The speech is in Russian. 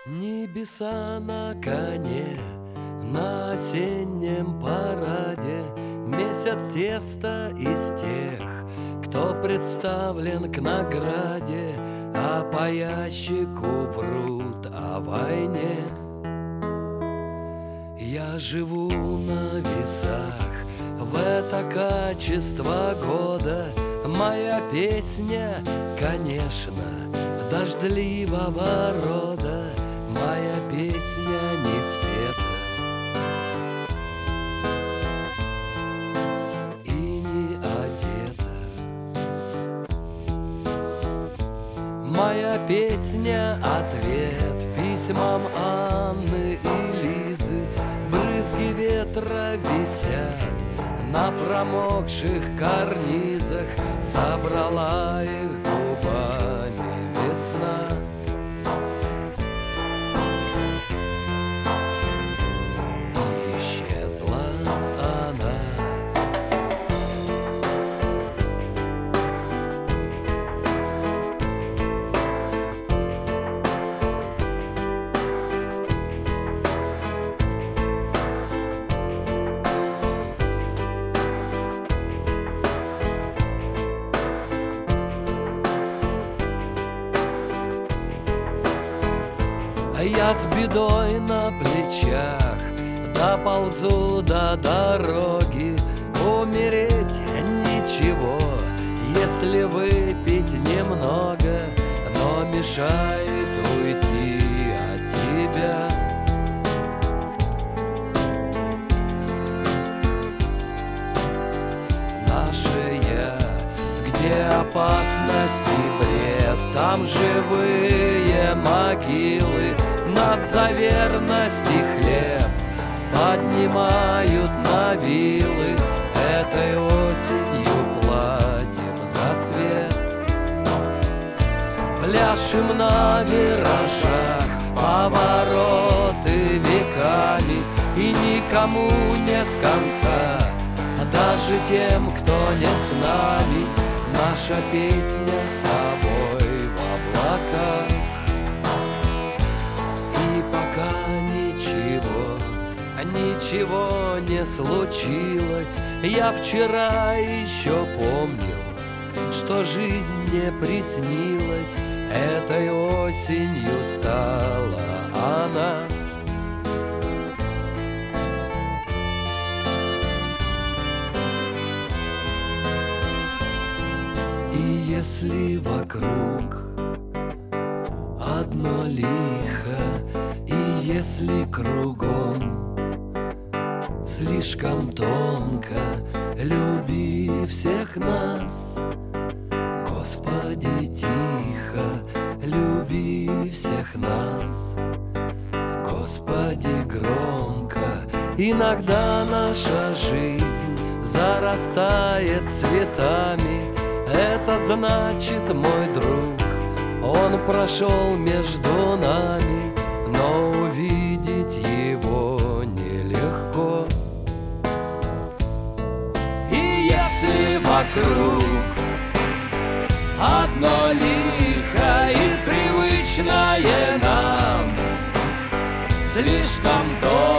Небеса на коне, на осеннем параде месят тесто из тех, кто представлен к награде, а по ящику врут о войне. Я живу на весах в это качество года. Моя песня, конечно, дождливого рода. Моя песня не спета и не одета. Моя песня — ответ письмам Анны и Лизы. Брызги ветра висят на промокших карнизах. Собрала их губами весна. Исчезла она. Я с бедой на плечах доползу до дороги. Умереть ничего, если выпить немного, но мешает уйти от тебя. Наше я, где опасность и бред, там живые могилы. Нас за верность и хлеб поднимают на вилы. Этой осенью платим за свет. Пляшем на виражах повороты веками, и никому нет конца, даже тем, кто не с нами. Наша песня с тобой в облаках. Ничего не случилось. Я вчера еще помнил, что жизнь мне приснилась. Этой осенью стала она. И если вокруг одно лихо, и если кругом слишком тонко, люби всех нас, Господи, тихо, люби всех нас, Господи, громко. Иногда наша жизнь зарастает цветами. Это значит, мой друг, он прошел между нами, но увидеть его нелегко. И если вокруг одно лихо и привычное нам слишком долго,